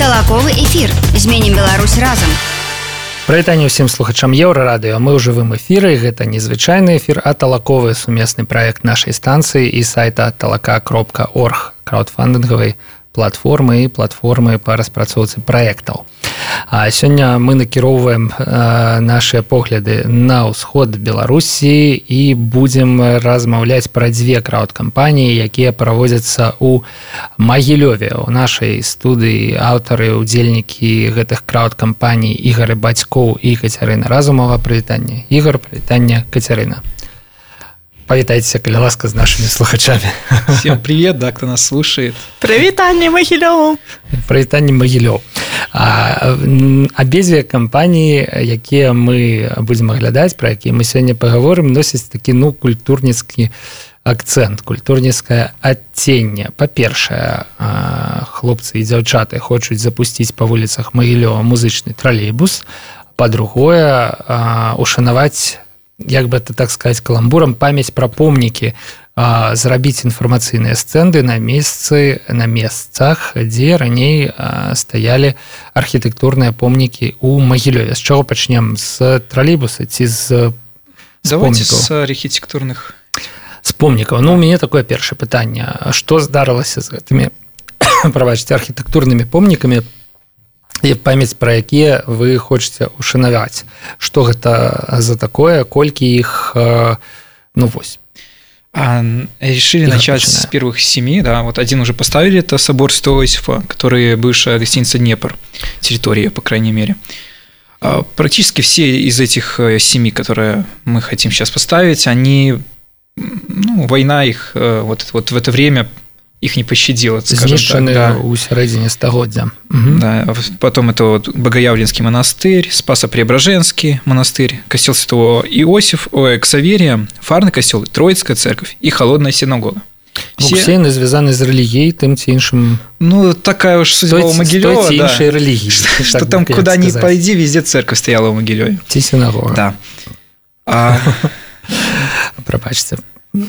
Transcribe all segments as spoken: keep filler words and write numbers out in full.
Аталаковы эфір. Зменім Беларусь разам. Прывітанне ўсім слухачам Еўрарадыё. Мы ў жывым эфіры. Гэта незвычайны эфір, а талаковы сумесны праект нашай станцыі і сайта талака кропка орг, краудфандынгавай платформы і платформы па распрацоўцы праектаў. А сёння мы накіроўваем нашыя погляды на ўсход Беларусі і будзем размаўляць пра дзве крауд-кампаніі, якія праводзяцца ў Магілёве. У нашай студыі аўтары, удзельнікі гэтых крауд-кампаній Ігор Бацькоў і Кацярына Разумова. Прывітанне, Ігор, прывітанне, Кацярына. Повитайте, коли ласка, с нашими слухачами. Всем привет, да, кто нас слушает. Привитание Могилёву. Привитание Могилёву. Абедзве кампаніі, якія мы будзем аглядаць, пра якія мы сёння паговорым, носяць такі, ну, культурніцкі акцэнт, культурніцкае адценне. Па-першае, хлопцы і дзяўчаты хочуць запусціць па вуліцах Магілёва музычны тралейбус. Па-другое, ушанаваць, як бы это так сказать, каламбурам, памяць пра помнікі, а, зрабіць інфармацыйныя стэнды на месцы, на месцах, дзе раней а, стаялі архітэктурныя помнікі ў Магілёве. З чаго пачнем? З тралейбуса ці з, з Давайте помнікаў? З архітэктурных. З помнікаў. Ну, у мяне такое першае пытанне. Што здарылася з гэтымі, прабачце, архітэктурнымі помнікамі, і памяць пра якія вы хочаце ушанаваць? Што гэта за такое? Колькі іх, ну вось? А, решили Я начать начинаю. с первых семи, да, вот один уже поставили, это собор Святого Иосифа, который бывшая гостиница «Днепр», территория, по крайней мере. А, практически все из этих семи, которые мы хотим сейчас поставить, они, ну, война их вот, вот в это время их не пощадила, скажем так. Да. У сярэдзіне стагоддзя. Угу. Да, потом это вот Богоявленский монастырь, Спасо-Преображенский монастырь, костел Святого Иосифа, ой, Ксаверия, Фарный костел, Троицкая церковь и Холодная синагога. Все... Все звязаны з рэлігіяй, тым ці іншым. Ну, такая уж судьба у Могилёва, да. іншай рэлігіі. Что, что там куда ни пойди, везде церковь стояла у Могилёве. Ці синагога. Да. А... Прабачце.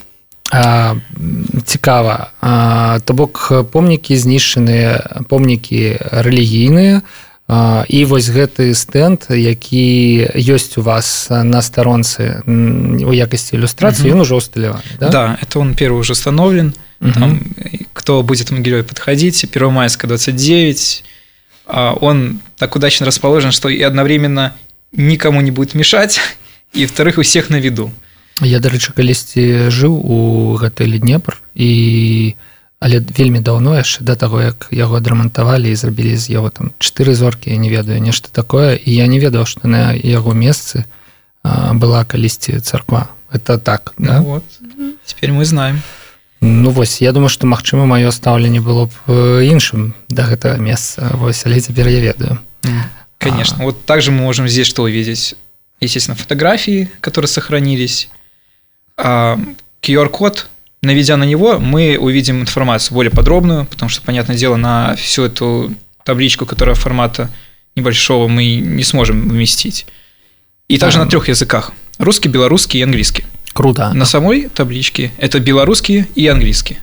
А, цікава. А, то бок помнікі знішчаныя, помнікі рэлігійныя, а, і вось гэты стэнд, які ёсць у вас на старонцы у якасці ілюстрацыі, угу. Он уже усталяваны, да? Да, это он первый уже установлен. Угу. Там, кто будет в Могилёве подходить, Первомайская, двадцать девять, он так удачно расположен, что и одновременно никому не будет мешать, и, во-вторых, у всех на виду. Я, дарэчы, калісьці жыў у гатэлі «Днепр», і... але вельмі даўно яшчэ да таго, як яго адрамантавалі і зрабілі з яго там чатыры зоркі, я не ведаю, нешта такое, і я не ведаў, што на яго месцы была калісьці царква. Это так, да? Ну вот, теперь мы знаем. Ну вось, я думаю, што, магчыма, маё стаўленне было б іншым да гэтага месца, вось, але цяпер я ведаю. Конечно, а... вот также мы можем здесь что увидеть? Естественно, фотографии, которые сохранились, ку ар-код, наведя на него, мы увидим информацию более подробную, потому что, понятное дело, на всю эту табличку, которая формата небольшого, мы не сможем вместить. И также а... на трех языках: русский, белорусский и английский. Круто. На самой табличке это белорусский и английский.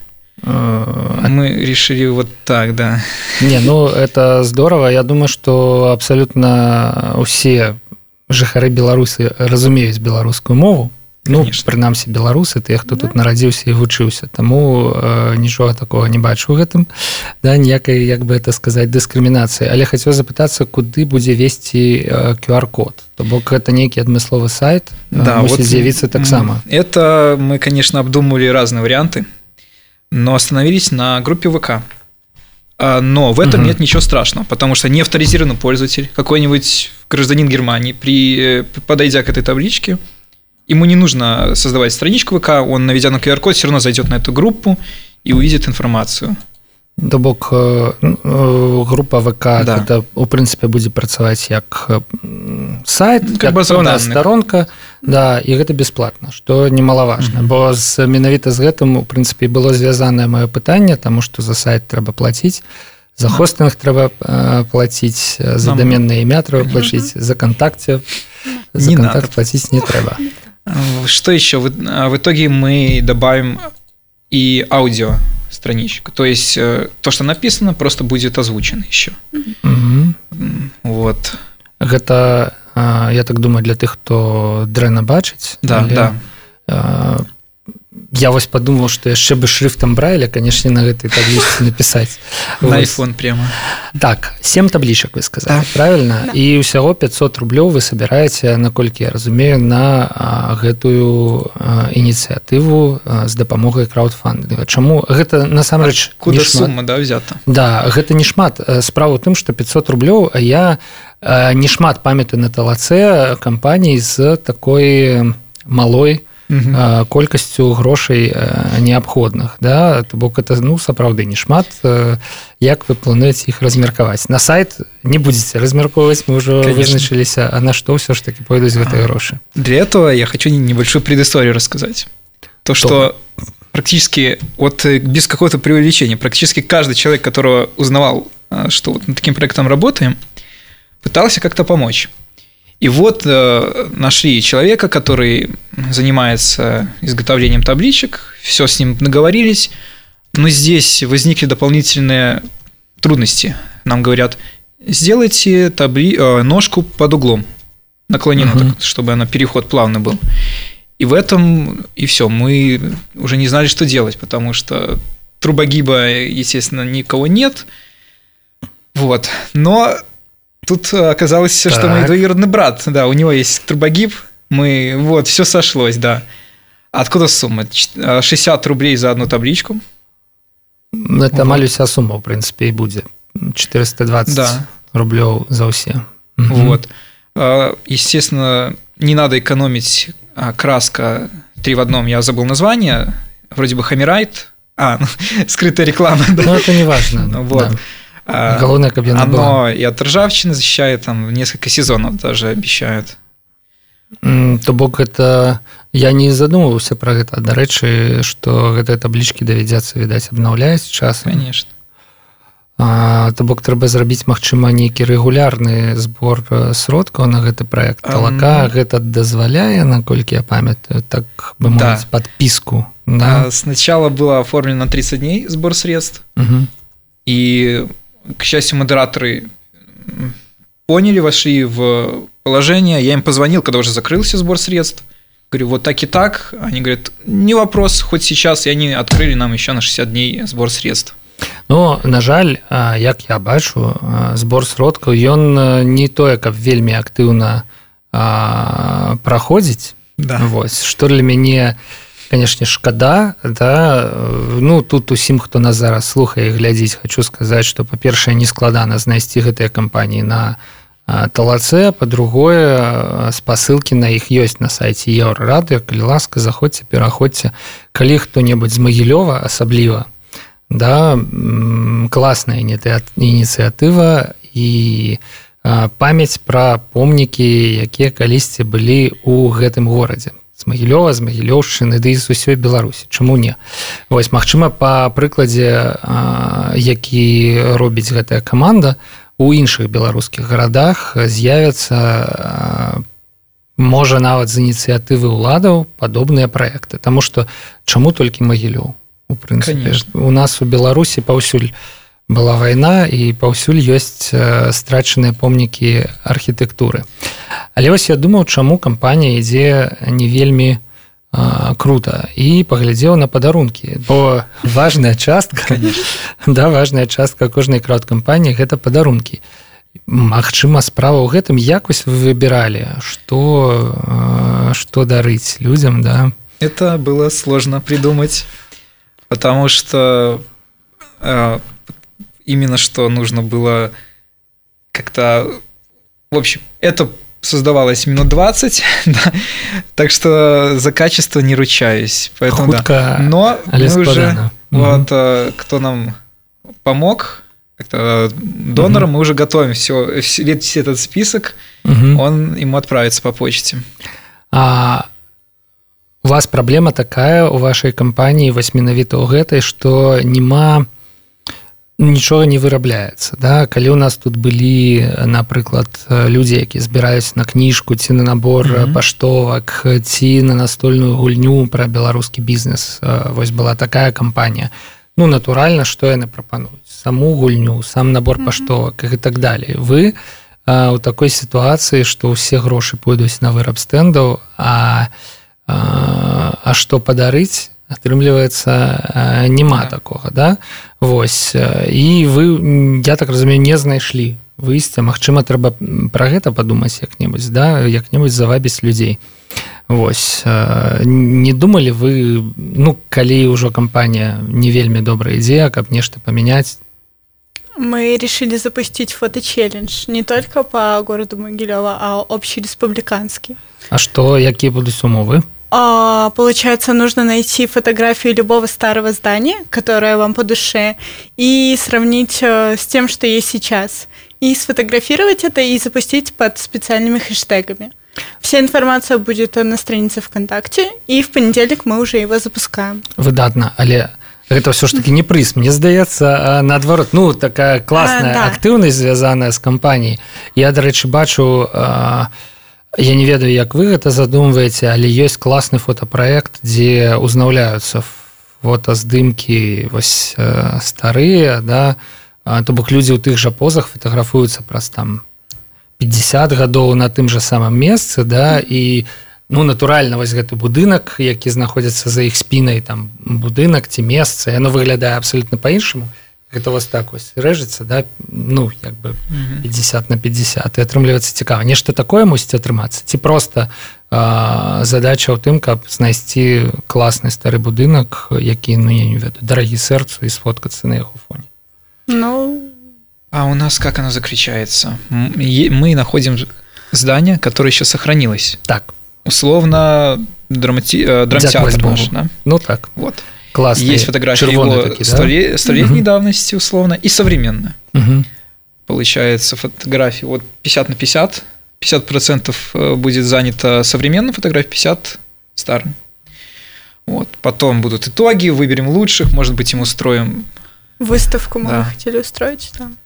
Мы решили вот так, да. Не, ну это здорово. Я думаю, что абсолютно усе жыхары Беларуси разумеюць беларускую мову. Ну, прынамсі, беларусы, тыя, хто тут нарадзіўся і вучыўся. Таму э, нічога такога не бачу ў гэтым, да, ніякай, як бы это сказаць, дыскрымінацыі. Але хацеў запытацца, куды будзе весці э, ку ар-код? То бок гэта нейкі адмысловы сайт, да, мусіць вот з'явіцца таксама. Это мы, конечно, обдумывали разные варианты, но остановились на группе ВК. Но в этом угу. нет ничего страшного, потому что неавторизированный пользователь, какой-нибудь гражданин Германии, при, подойдя к этой табличке, ему не нужно создавать страничку ВК, он, наведя на ку ар-код, все равно зайдет на эту группу и увидит информацию. То бок группа ВК, да. Это, у прынцыпе, будзе працаваць як сайт, как як пэўная старонка, да, і гэта бясплатна, што немалаважна, mm-hmm. бо з, менавіта з гэтым, у прынцыпе, было звязанае маё пытанне, таму што за сайт трэба плаціць, за хостинг mm-hmm. трэба плаціць, за Нам... даменнае імя трэба плаціць, mm-hmm. за кантакце, за не контакт надо. Платить не треба. Что еще? В итоге мы добавим и аудио страничек. То есть то, что написано, просто будет озвучено еще. Угу. Вот. Гэта, я так думаю, для тых, хто дрэнна бачыць. Да, але, да. Я вось подумал, што яшчэ бы шрифтам Брайля, конечно, на гэтай таблічцы напісаць. На iPhone прямо. Так, сем таблічак вы сказали, да. правильно? Да. І ўсяго пятьсот рублёў вы собираете, наколькі я разумею, на а, гэтую а, ініцыятыву а, з дапамогай краудфандинга. Чаму? Гэта насамрэч куда сума, да, взята? Да, гэта не шмат. Справа ў тым, што пятьсот рублёў, а я а, не шмат памятаю на талаце кампаній з такой малой Uh-huh. колькасцю грошай неабходных, да, то бок это, ну, сапраўды не шмат. Як вы плануеце іх размеркаваць? На сайт не будете размерковывать, мы уже Конечно. Вызначились, а на что все ж таки пойдут гэтыя грошы? Для этого я хочу небольшую предысторию рассказать. То, что то. практически, вот без какого-то преувеличения, практически каждый человек, которого узнавал, что вот над таким проектом работаем, пытался как-то помочь. И вот э, нашли человека, который занимается изготовлением табличек, все с ним договорились, но здесь возникли дополнительные трудности. Нам говорят, сделайте табли... э, ножку под углом, наклоненную, uh-huh. так, чтобы она переход плавный был. И в этом и все. Мы уже не знали, что делать, потому что трубогиба, естественно, никого нет. Вот. Но тут оказалось, так. что мой двоюродный брат, да, у него есть трубогиб, мы, вот, все сошлось, да. Откуда сумма? шестьдесят рублей за одну табличку. Это вот. Амаль уся сумма, в принципе, и будет. четыреста двадцать да. рублей за все. Вот. Естественно, не надо экономить. Краска три в одном, я забыл название, вроде бы Хамирайт. А, ну, скрытая реклама. Да. Ну, это не важно. Вот. Да. Головне, каб яна Оно была. И от ржавчины защищает, там несколько сезонов даже обещают. То бок это я не задумываўся про гэта. Дарэчы, што гэтыя таблічкі давядзецца, відаць, абнаўляць часам. Конечно. А, то бок трэба зрабіць, магчыма, нейкі рэгулярны збор сродкаў на гэты проект. Талака um... гэта дазваляе, наколькі я памятаю, так бы мовіць, да. подписку. Да? А, сначала было оформлено на тридцать дней сбор средств. Угу. И, к счастью, модераторы поняли, вошли в положение. Я им позвонил, когда уже закрылся сбор средств. Говорю, вот так и так. Они говорят, не вопрос, хоть сейчас. И они открыли нам еще на шестьдесят дней сбор средств. Ну, на жаль, як я бачу, збор сродкаў, ён не тое, каб вельмі актыўна праходзіць. Да. Вось, што для мяне, конечно, шкада, да, ну, тут усім, хто нас зараз слухае і глядзіць, хочу сказаць, што, па-першае, не складана знайсці гэтыя кампаніі на талаце, па-другое, спасылкі на іх ёсць на сайце Еўрарадыё, калі ласка, заходзьце, пераходзьце, калі хто-небудзь з Магілёва, асабліва, да, класная ініцыятыва і памяць пра помнікі, якія калісьці былі ў гэтым горадзе. З Магілёва, з Магілёўшчыны, ды і з усёй Беларусі. Чаму не? Вось, магчыма, па прыкладзе, які робіць гэтая каманда, у іншых беларускіх гарадах з'явяцца, можа, нават з ініцыятывы ўладаў падобныя праекты. Таму што чаму толькі Магілёў? У прынцыпе, у нас у Беларусі паўсюль была вайна, і паўсюль ёсць страчаныя помнікі архітэктуры. Але вось я думаў, чаму кампанія ідзе не вельмі а, крута, і паглядзеў на падарункі, бо важная частка, да, важная частка кожнай краўд-кампаніі гэта падарункі. Магчыма, справа ў гэтым, як вось вы выбіралі, што, што дарыць людзям, да? Это было сложно придумать, потому что э, именно что нужно было как-то... В общем, это создавалось минут двадцать, да, так что за качество не ручаюсь. Поэтому, Худко, да. Но мы уже... Угу. Вот, кто нам помог, как-то донором, угу. мы уже готовим все, весь этот список, угу. он ему отправится по почте. А у вас праблема такая у вашай кампаніі, вось менавіта ў гэтай, што нема... нічога не вырабляецца, да? Калі у нас тут былі, напрыклад, людзі, якія збіраюць на кніжку ці на набор mm-hmm. паштовак, ці на настольную гульню пра беларускі бізнес, вось была такая кампанія, ну натуральна, што яны прапануюць, саму гульню, сам набор паштовак і так далее. Вы а, у такой сітуацыі, што ўсе грошы пойдуць на выраб стэндаў, а, а, а што падарыць, атрымліваецца, няма да. такога, да? Вось, і вы, я так разумею, не знайшлі выйсця, магчыма, трэба пра гэта падумаць як-небудзь, да? Як-небудзь завабіць людзей. Вось, не думалі вы, ну, калі ўжо кампанія не вельмі добрая ідзея, каб нешта памяняць? Мы решили запустить фоточеллендж не только по городу Могилёва, а общереспубликанский. А что, какие будут умовы? А, получается, нужно найти фотографию любого старого здания, которое вам по душе, и сравнить с тем, что есть сейчас. И сфотографировать это и запустить под специальными хэштегами. Вся информация будет на странице ВКонтакте, и в понедельник мы уже его запускаем. Выдатно, але гэта ўсё ж таки не прыз, мне здаецца, наадварот, ну, такая класная а, да. актыўнасць, звязаная з кампаніяй. Я, дарэчы, бачу, я не ведаю, як вы гэта задумваеце, але ёсць класны фотапраект, дзе узнаўляюцца фотаздымкі вось старыя, да, то бок людзі ў тых жа позах фотаграфуюцца праз там пятьдесят гадоў на тым жа самым месцы, да, і ну, натуральна, вось гэты будынак, які знаходзіцца за іх спінай, там будынак ці месца, яно выглядае абсалютна па-іншаму. Гэта вось так вось рэжацца, да, ну, як бы пятьдесят на пятьдесят, і атрымліваецца цікава. Нешта такое мусіць атрымацца? Ці проста а, задача ў тым, каб знайсці класны стары будынак, які, ну, я не ведаю, дарагі сэрцу, і сфоткацца на яго фоне? Ну... А у нас как оно заключается? Мы находим здание, которое еще сохранилось. Так. Условно драмати... драмтеатр наш, да? Ну так. Вот. Классные, есть фотографии его такие, столе... да? столетней угу. давности, условно, и современно. Угу. Получается, фотографии вот пятьдесят на пятьдесят. пятьдесят процентов будет занято современным фотографией, пятьдесят процентов старым. Вот. Потом будут итоги, выберем лучших, может быть, им устроим... Выставку мы да. хотели устроить там.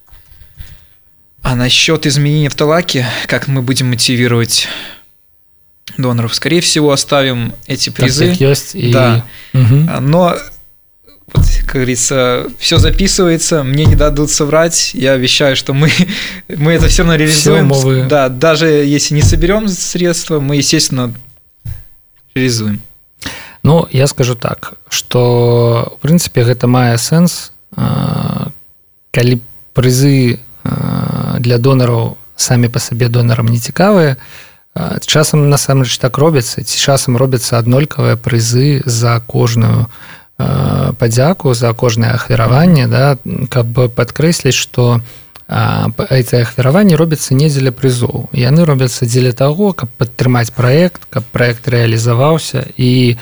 А насчет изменения в талаке, как мы будем мотивировать доноров? Скорее всего, оставим эти призы. Так, есть, и... Да. Угу. Но, вот, как говорится, все записывается, мне не дадут соврать. Я обещаю, что мы, мы это все равно реализуем. Все да, даже если не соберем средства, мы, естественно, реализуем. Ну, я скажу так, что, в принципе, гэта мае сэнс, калі прызы для донараў самі па сабе донарам не цікавыя, часам насамрэч так робіцца, ці часам робяцца аднолькавыя прызы за кожную падзяку, за кожнае ахвяраванне, да, каб падкрэсліць, што гэтае ахвяраванне робіцца не дзеля прызоў. Яны робяцца дзеля таго, каб падтрымаць праект, каб праект рэалізаваўся і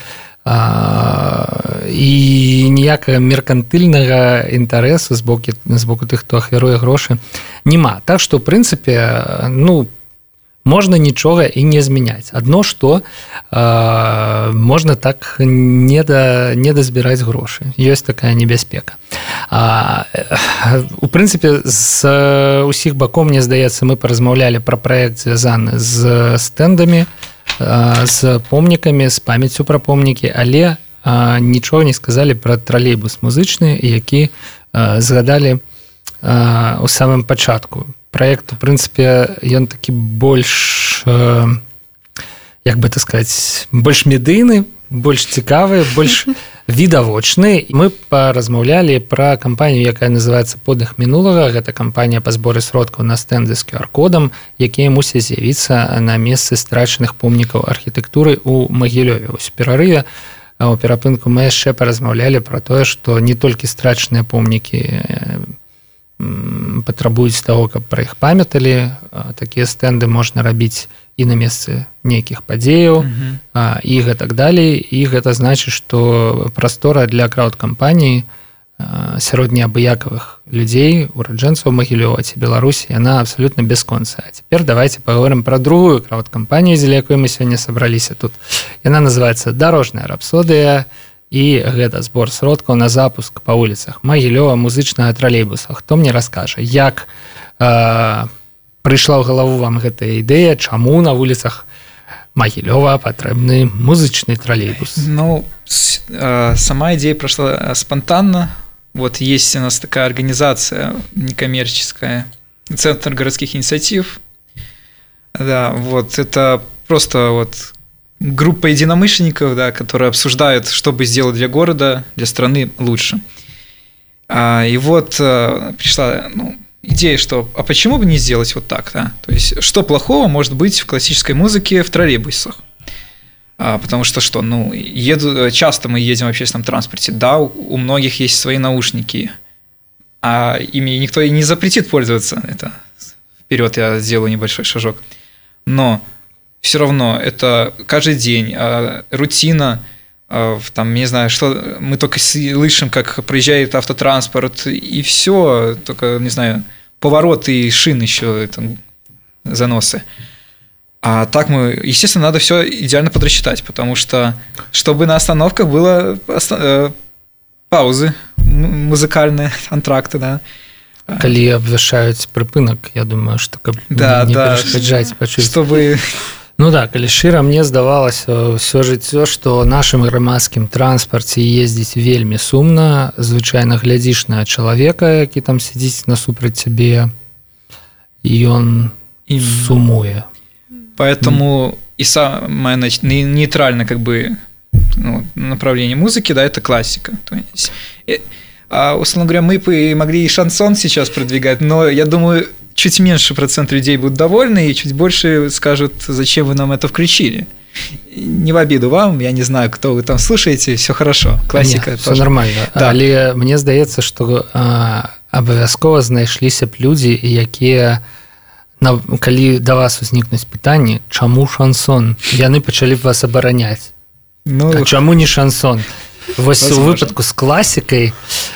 і ніякага меркантыльнага інтарэсу з боку, з боку тых, хто ахвяруе грошы, няма. Так што, ў прынцыпе, ну, можна нічога і не змяняць. Адно, што э, можна так не, да, не дазбіраць грошы. Ёсць такая небяспека. А, у прынцыпе, з усіх бакоў, мне здаецца, мы паразмаўлялі пра праект, звязаны з стэндамі, з помнікамі, з памяццю пра помнікі, але а, нічога не сказалі пра тралейбус музычны, які а, згадалі а, у самым пачатку. Праект, у прынцыпе, ён такі больш, а, як бы так сказаць, больш медыйны, больш цікавы, больш відавочны. Мы паразмаўлялі пра кампанію, якая называецца «Подых мінулага». Гэта кампанія па зборы сродкаў на стэнды з ку ар-кодам, якія мусяць з'явіцца на месцы страчаных помнікаў архітэктуры ў Магілёве. Вось у перарыве, у перапынку мы яшчэ паразмаўлялі пра тое, што не толькі страчаныя помнікі патрабуюць таго, каб пра іх памяталі. Такія стэнды можна рабіць і на месцы нейкіх падзеяў, uh-huh. і гэтак далей. І гэта значыць, што прастора для краўд-кампаніі сярод неабыякавых людзей, ураджэнцаў Магілёва ці Беларусі, яна абсалютна бясконцая. А цяпер давайте паговорым пра другую краўд-кампанію, дзеля якой мы сёння сабраліся тут. Яна называецца «Дарожная рапсодыя», і гэта збор сродкаў на запуск па вуліцах Магілёва музычнага тралейбуса. Хто мне раскажа, як э, прыйшла ў галаву вам гэтая ідэя, чаму на вуліцах Магілёва патрэбны музычны тралейбус? Ну, сама идея прошла спонтанно. Вот есть у нас такая организация некоммерческая, Центр городских инициатив. Да, вот это просто вот группа единомышленников, да, которые обсуждают, что бы сделать для города, для страны лучше. И вот пришла ну, идея, что а почему бы не сделать вот так, да? То есть, что плохого может быть в классической музыке в троллейбусах? Потому что что, ну, еду, часто мы едем в общественном транспорте, да, у многих есть свои наушники, а ими никто и не запретит пользоваться. Это вперед я сделаю небольшой шажок. Но все равно это каждый день рутина, там, не знаю, что мы только слышим, как проезжает автотранспорт, и все, только, не знаю, поворот и шин еще, это заносы. А так мы, естественно, надо все идеально подрасчитать, потому что, чтобы на остановках было паузы музыкальные, антракты, да. Калі абвяшаюць прыпынак, я думаю, што каб да, не да, перашкаджаць пачуць. Чтобы... Ну да, калі шчыра, мне здавалася ўсё жыццё, што нашым грамадскім транспарце ездзіць вельмі сумна, звычайна глядзіш на чалавека, які там сядзіць насупраць цябе, і ён і сумуе. Поэтому mm. и самое нейтральное как бы ну, направление музыки, да, это классика. То есть, а, условно говоря, мы бы могли и шансон сейчас продвигать, но я думаю, чуть меньше процент людей будут довольны, и чуть больше скажут, зачем вы нам это включили. Не в обиду вам, я не знаю, кто вы там слушаете, все хорошо. Классика. Все нормально. Да. Але мне здаецца, што а, абавязкова знайшліся б людзі, якія На, калі да вас узнікнуць пытанні, чаму шансон? Яны пачалі б вас абараняць. Ну, а чаму не шансон? Вось возможно. У выпадку з класікай,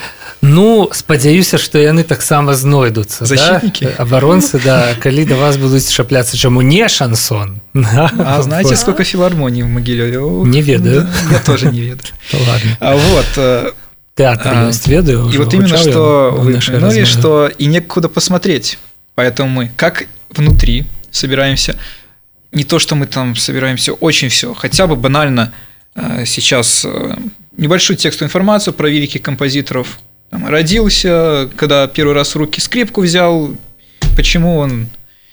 ну, спадзяюся, што яны таксама знойдуцца. Защитники? Да? Абаронцы, да, калі да вас будуць чапляцца, чаму не шансон? А знаете, сколько филармоний в Могилеве? Не ведаю. Я тоже не ведаю. Ладно. А вот... Театр есть, ведаю. И вот именно, что вы упомянули, что и некуда посмотреть. Поэтому мы как внутри собираемся, не то, что мы там собираемся очень все, хотя бы банально сейчас небольшую текстовую информацию про великих композиторов. Там, родился, когда первый раз в руки скрипку взял, почему он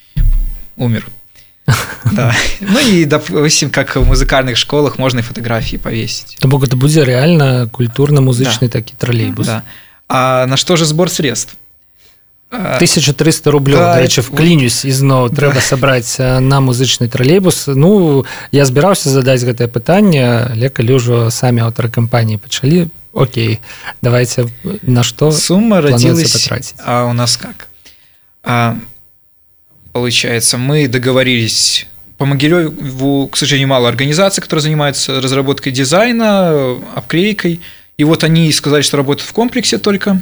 умер. Да. Ну и, допустим, как в музыкальных школах можно и фотографии повесить. То бок это будет реально культурно-музычный да. Такі троллейбус. Да. А на что же сбор средств? тысяча триста рублёў, да, да рэчы, вклінюсь ізноў, трэба да. сабраць на музычны тралейбус. Ну, я збіраўся задаць гэтае пытанне, але калі ўжо самі аўтары кампаніі пачалі, окей, давайте на што сумма родилась, потратить? А у нас как? А, получается, мы договорились, по Могилеву, к сожалению, мало организаций, которые занимаются разработкой дизайна, обклейкой, и вот они сказали, что работают в комплексе только.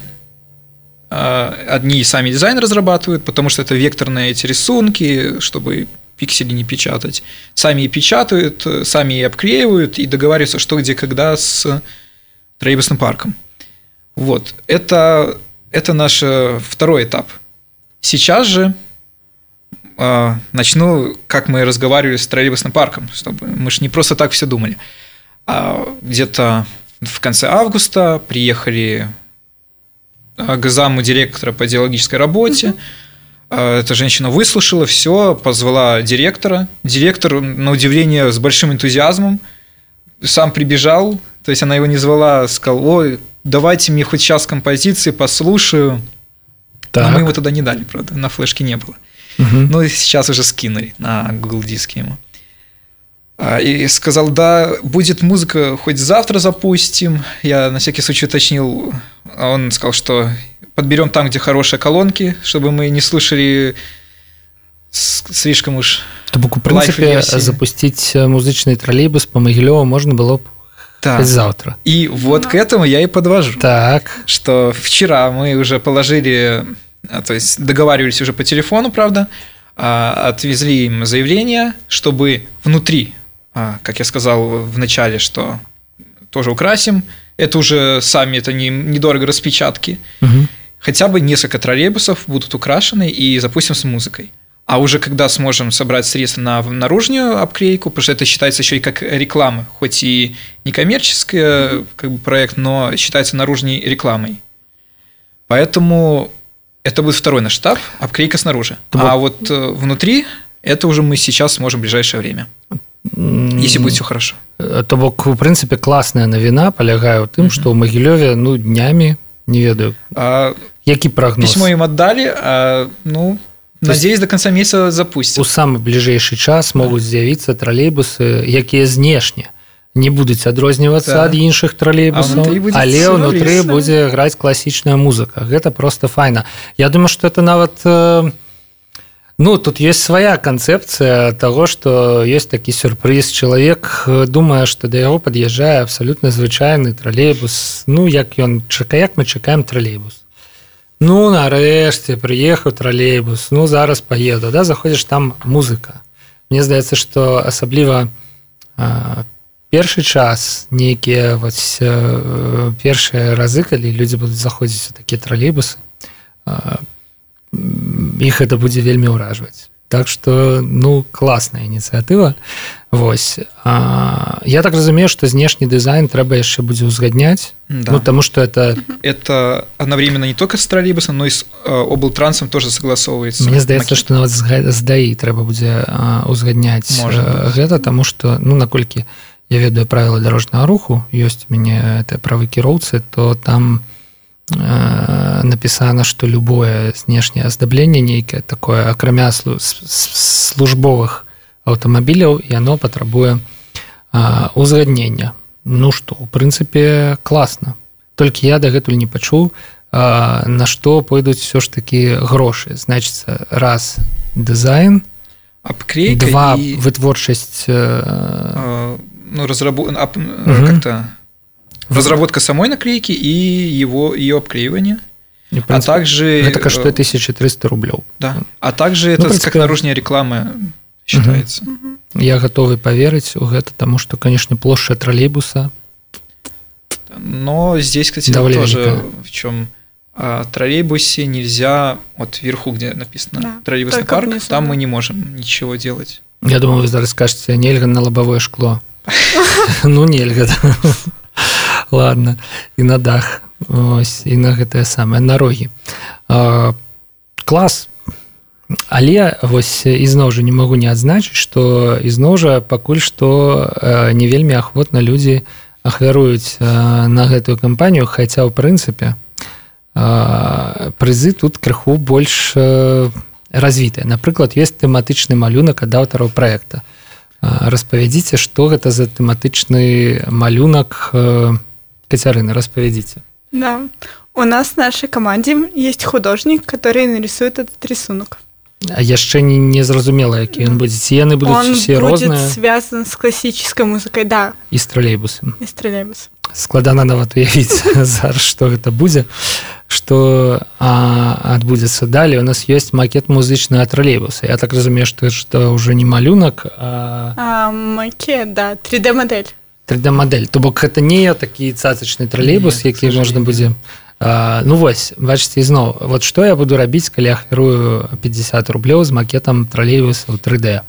Одни сами дизайн разрабатывают, потому что это векторные эти рисунки, чтобы пиксели не печатать. Сами и печатают, сами и обклеивают, и договариваются, что, где, когда с троллейбусным парком. Вот. Это, это наш второй этап. Сейчас же э, начну, как мы разговаривали с троллейбусным парком, чтобы мы же не просто так все думали. А где-то в конце августа приехали к заму директора по идеологической работе. Mm-hmm. Эта женщина выслушала все, позвала директора. Директор, на удивление, с большим энтузиазмом сам прибежал. То есть она его не звала, сказал: ой, давайте мне хоть час композиции, послушаю. Так. Но мы ему тогда не дали, правда, на флешке не было. Mm-hmm. Ну и сейчас уже скинули на Google диске ему. И сказал: да, будет музыка, хоть завтра запустим. Я на всякий случай уточнил. Он сказал, что подберем там, где хорошие колонки, чтобы мы не слышали слишком уж. То бок, у принципе, запустить музычный троллейбус по Могилеву можно было бы да. хоть завтра. И вот к этому я и подвожу. Так. Что вчера мы уже положили, то есть договаривались уже по телефону, правда, отвезли им заявление, чтобы внутри, как я сказал в начале, что тоже украсим, это уже сами, это не, недорого распечатки, угу. хотя бы несколько троллейбусов будут украшены и запустим с музыкой. А уже когда сможем собрать средства на наружную обклейку, потому что это считается еще и как реклама, хоть и не коммерческий как бы, проект, но считается наружной рекламой. Поэтому это будет второй наш этап – обклейка снаружи. То а вот внутри это уже мы сейчас сможем в ближайшее время, если будет все хорошо. То бок, в принципе, классная новина полягае ў тым, mm-hmm. што ў Магілёве ну днямі не ведаю а, які прагноз. Письмо им отдали, а, ну надеюсь, до конца месяца запустят. У самы бліжэйшы час могуць з'явіцца тралейбусы, якія знешне не будуць адрознівацца ад іншых тралейбусаў, але ўнутры будзе граць класічная музыка. Гэта просто файна. Я думаю, што это нават ну, тут есть своя концепция того, что есть такий сюрприз. Чалавек думае, што да яго пад'язджае абсалютна звычайны тралейбус. Ну, як ён чакае, як мы чакаем тралейбус. Ну, нарэшце, прыехаў тралейбус, ну, зараз паеду, да, заходзіш, там музыка. Мне здаецца, што асабліва а, першы час, нейкія вось, а, першыя разы, калі людзі будуць заходзіць у такія тралейбусы, а, іх гэта будзе вельмі ўражваць. Так што, ну, класная ініцыятыва. Вось. А, я так разумею, што знешні дызайн трэба яшчэ будзе ўзгадняць, да. Ну, таму што это... Это одновременно не только с троллейбусом, но и с э, облтрансом тоже согласовывается. Мне здаецца, што нават з ДАІ трэба будзе ўзгадняць гэта, таму што, ну, наколькі я ведаю правілы дарожнага руху, ёсць у мяне правы кіроўцы, то там написано, что любое знешнее аздабленне нейкае такое, акрамя службовых аўтамабіляў, і оно патрабуе узгаднення. Ну што, у прынцыпе, класна. Толькі я дагэтуль не пачуў, на што пойдуць все ж такі грошы. Значыцца, раз дызайн, обклейка, два и... вытворчасць а, ну, разработ... а, угу. как-то разработка самой наклейки и его, ее обклеивание. И, принципе, а также... Это коштует тысяча триста рублей. Да. А также ну, это принципе, как наружная реклама считается. Угу. Я готовы поверить в это, потому что, конечно, площадь троллейбуса. Но здесь, кстати, тоже в чем в троллейбусе нельзя, вот вверху, где написано да, троллейбусный парк, внизу, там да. мы не можем ничего делать. Я думаю, вы зараз скажете, нельга на лобовое шкло. Ну, нельга. Ладно, і на дах, ось, і на гэтае самае, на рогі. А, клас. Але вось ізноў жа не магу не адзначыць, што ізноў жа пакуль што не вельмі ахвотна людзі ахвяруюць на гэтую кампанію, хаця ў прынцыпе прызы тут крыху больш развітыя. Напрыклад, ёсць тэматычны малюнак ад аўтараў праекта. Распавядзіце, што гэта за тэматычны малюнак. Катерина, распорядите. Да. У нас в нашей команде есть художник, который нарисует этот рисунок. А яшчэ не, не зразумела, які ён будзе. Ці яны будуць усе розныя? Он будет связан с классической музыкой, да. І з троллейбусом. І з троллейбусом. Складана нават уявіць зараз, што гэта будзе, што адбудзецца далей. У нас ёсць макет музычнага троллейбуса. Я так разумею, што это ўжо не малюнак, а... а макет, да, три дэ-модель. три дэ-модель. То бок гэта не такі цацачны троллейбус, які можна будзе... А, ну вось, бачыце, ізноў, вот што я буду рабіць, калі ахвярую пятьдесят рублёў з макетам троллейбуса ў три дэ?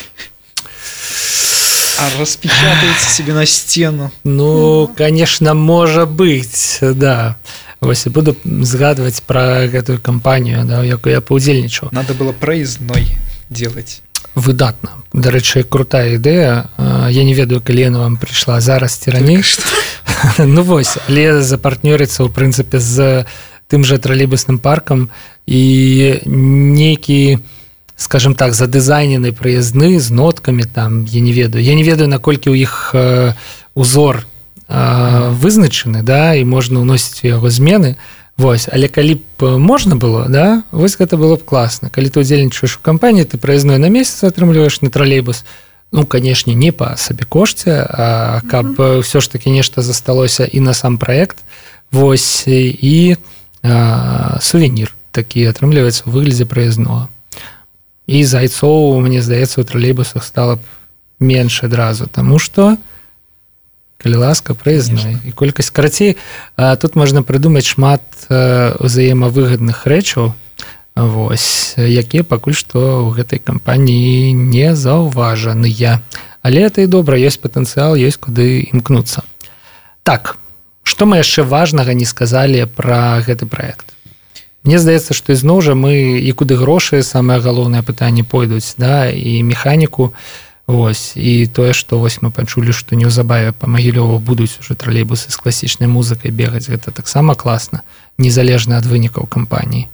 А распечатаеце себе на стену? Ну, конечно, можа быць, да. Вось, буду згадваць пра гэтую кампанію, да, якую я паўдзельнічаў. Надо было проездной делать. Выдатна. Дарэчы, крутая ідэя. Я не ведаю, калі яна вам прыйшла зараз ці раней. Ну вось, але запартнёрыцца ў прынцыпе з тым жа тралейбусным паркам і нейкі, скажем так, задызайнены праязны з ноткамі там, я не ведаю. Я не ведаю, наколькі ў іх узор вызначаны, да, і можна ўносіць у яго змены. Вось, але калі б можна было, да, вось гэта было б класна. Калі ты удзельнічаеш у кампаніі, ты праязной на месяц атрымліваеш на тралейбус. Ну, канешне, не па сабе кошце, а каб mm-hmm. ўсё ж такі нешта засталося і на сам праект. Вось, і а, сувенір такі атрымліваецца ў выглядзе праязнога. І зайцоў, мне здаецца, у тралейбусах стала б менш адразу, таму што калі ласка, праязной. І колькасць карацей, тут можна прыдумаць шмат узаемавыгадных рэчаў, вось, якія пакуль што ў гэтай кампаніі не заўважаныя. Але это і добра, ёсць патэнцыял, ёсць куды імкнуцца. Так, што мы яшчэ важнага не сказалі пра гэты праект? Мне здаецца, што ізноў жа мы і куды грошы, самае галоўнае пытанне пойдуць, да, і механіку. Вось, і тое, што вось мы пачулі, што неўзабаве па Магілёву будуць уже тралейбусы з класічнай музыкай бегаць, гэта таксама класна, незалежна ад вынікаў кампаніі.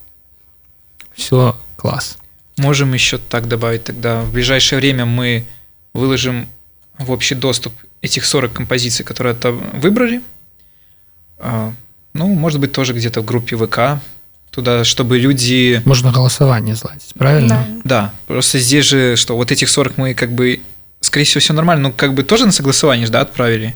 Все класс. Можем еще так добавить тогда. В ближайшее время мы выложим в общий доступ этих сорок композиций, которые выбрали. Ну, может быть, тоже где-то в группе ВК. Туда, чтобы люди... Можно голосование зладить, правильно? Да. Да, просто здесь же, что вот этих сорок мы как бы, скорее всего, все нормально, ну, как бы тоже на согласование, да, отправили.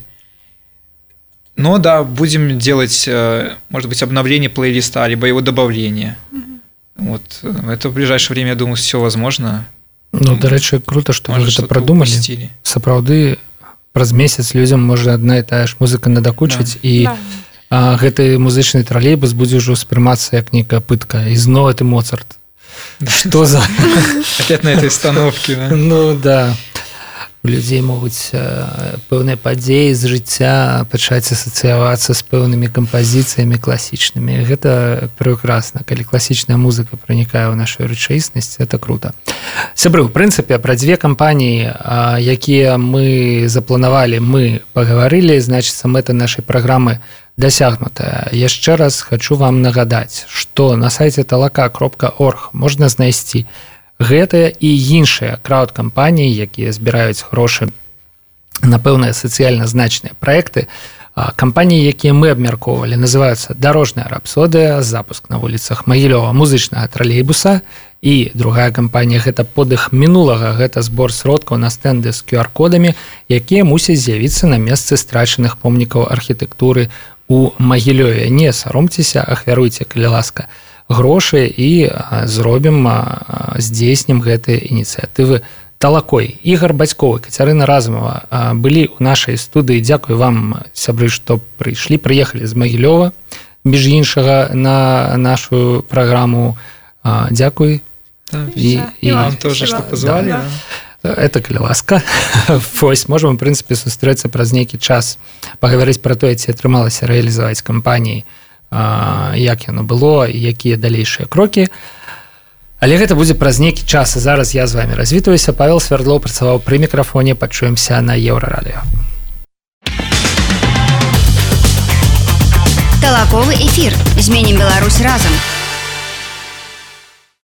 Но, да, будем делать, может быть, обновление плейлиста, либо его добавление. Mm-hmm. Вот, это в ближайшее время, я думаю, все возможно. Ну, до речі, круто, што вы гэта прадумалі. Сапраўды, праз месяц людзям можа адна і тая ж музыка надакучыць, да. І... Да. А гэты музычны тралейбус будзе ўжо спрымацца як нейкая пытка. І зноў это Моцарт. Што за... Опять на этой остановке, да? Ну, да. У людзей могуць пэўныя падзеі з жыцця пачаць асацыявацца з пэўнымі кампазіцыямі класічнымі. Гэта прекрасна. Калі класічная музыка пранікае ў нашу рэчаіснасць, это круто. Сябры, у прынцыпе, пра дзве кампаніі, якія мы запланавалі, мы пагаварылі, значыцца, мэта нашай праграмы дасягнутая. Яшчэ раз хочу вам нагадаць, што на сайце талака кропка орг можна знайсці гэтыя і іншыя крауд-кампаніі, якія збіраюць грошы на пэўныя сацыяльна значныя праекты. Кампаніі, якія мы абмяркоўвалі, называюцца «Дарожная рапсодыя», запуск на вуліцах Магілёва музычнага тралейбуса, і другая кампанія – гэта подых мінулага, гэта збор сродкаў на стэнды з ку ар-кодамі, якія мусяць з'явіцца на месцы страчаных помнікаў архітэктуры у Магілёве. Не саромцеся, ахвяруйце, калі ласка, грошы і зробім, здзейснім гэтыя ініцыятывы талакой. Ігор Бацьковы, Кацярына Разумова былі ў нашай студыі. Дзякуй вам, сябры, што прыйшлі, прыехалі з Магілёва, між іншага, на нашу праграму. Дзякуй. Да, і, і вам тоже, што пазвалі. Да. Это калі ласка. Вось, можам, у прынцыпе, сустрэцца праз нейкі час, пагаварыць пра тое, ці атрымалася рэалізаваць кампаніі, як яно было, якія далейшыя крокі. Але гэта будзе праз нейкі час. Зараз я з вамі развітваюся. Павел Свярдлоў працаваў пры мікрафоне. Пачуемся на Еўрарадыё. Талаковы эфір. Зменім Беларусь разам.